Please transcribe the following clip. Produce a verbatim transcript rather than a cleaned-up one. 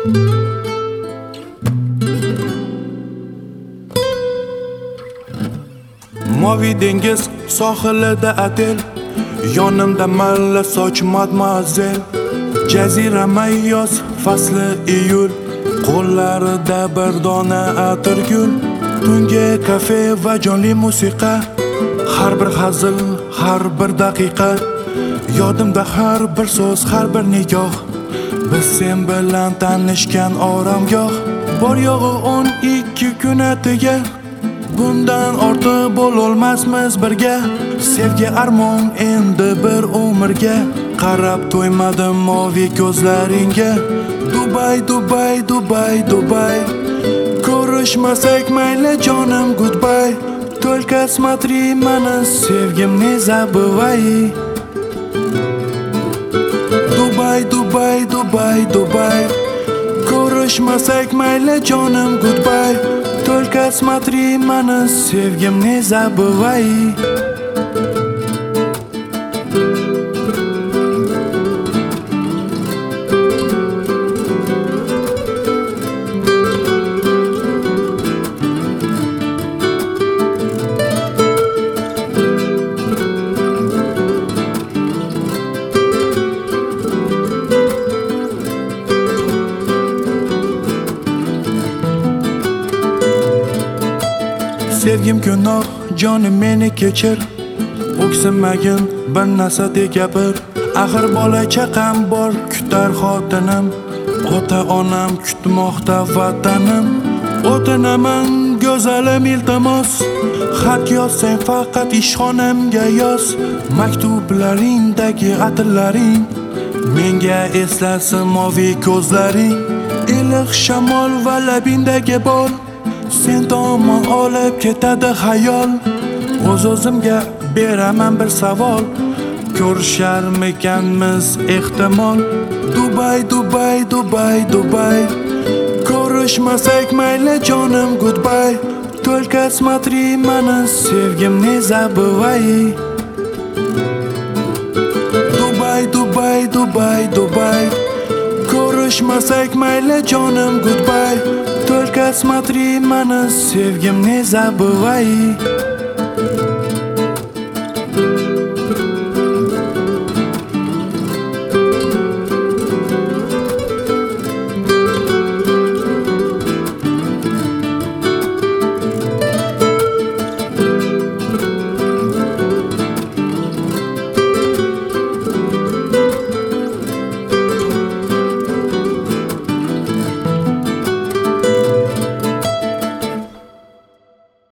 Mavi dengiz sohilida atel, yonimda malla soch madmazel. Jazirama yoz fasli iyul, qo'llarida bir dona atirgul. Tungi kafe va jonli musiqa, har bir hazil, har bir daqiqa. Yodimda har bir so'z, har bir nigoh. Biz sen bilan tanishgan oromgoh. Bor yo'g'i o'n ikki kun atiga, bundan ortiq bo'lolmasmiz birga. Sevgi armon endi bir umrga, qarab to'ymadim moviy ko'zlaringga. Dubay, Dubay, Dubay, Dubay. Ko'rishmasak mayli jonim, goodbye. Только смотри mani sevgim, не забывай. Dubay, Dubay, Dubay, Dubay. Ko'rishmasak mayli jonim, goodbye. Только смотри mani sevgim, не забывай. Sevgim gunoh, jonim meni kechir. O'ksinmagin bir narsa deb gapir. Axir bola chaqam bor, kutar xotinim. Ota onam kutmoqda vatanim. O'tinaman go'zalim, iltimos. Xat yozsang faqat ishxonamga yoz. Maktublaringdagi atillaring menga eslasin moviy ko'zlaring. Iliq shamol va labingdagi bol sen tomon olib ketadi xayol. O'z-o'zimga beraman bir savol, ko'risharmikanmiz ehtimol. Dubay, Dubay, Dubay, Dubay. Ko'rishmasak mayli jonim, goodbye. Только смотри mani sevgim, не забывай. Dubay, Dubay, Dubay, Dubay. Ko'rishmasak mayli jonim, goodbye. Только смотри mani sevgim, не забывай.